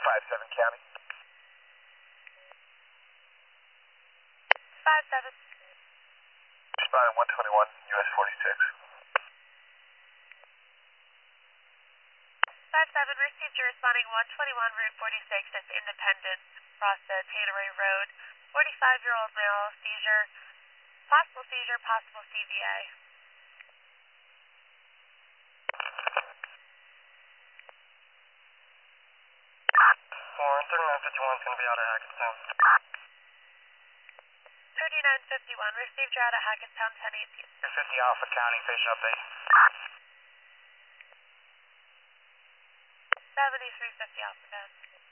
5-7 County. 5-7. Responding 121, US 46. 5-7, received you responding 121, Route 46, that's Independence, across the Tanneray Road. 45-year-old male, seizure, possible CVA. Warren, 3951 is going to be out of Hackettstown. 3951, received you out of Hackettstown, 1018. 250 Alpha County, patient update. 7350 Alpha Gun.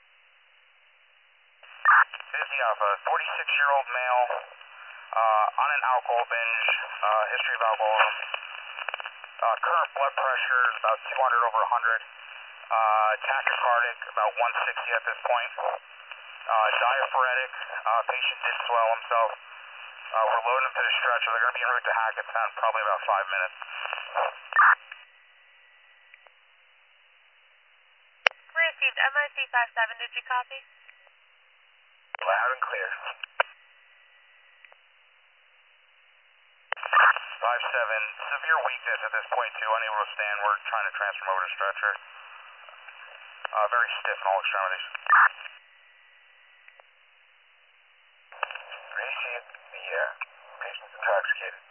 50 Alpha, 46-year-old male, on an alcohol binge, history of alcoholism. Current blood pressure is about 200 over 100. Tachycardic, about 160 at this point. Diaphoretic, patient did swell himself. We're loading him to the stretcher. They're going to be en route to Hackettstown in probably about 5 minutes. Received MIC 57, did you copy? Loud and clear. 5-7, severe weakness at this point too, unable to stand. We're trying to transfer him over to stretcher. Very stiff in all extremities. Received the patient's intoxicated.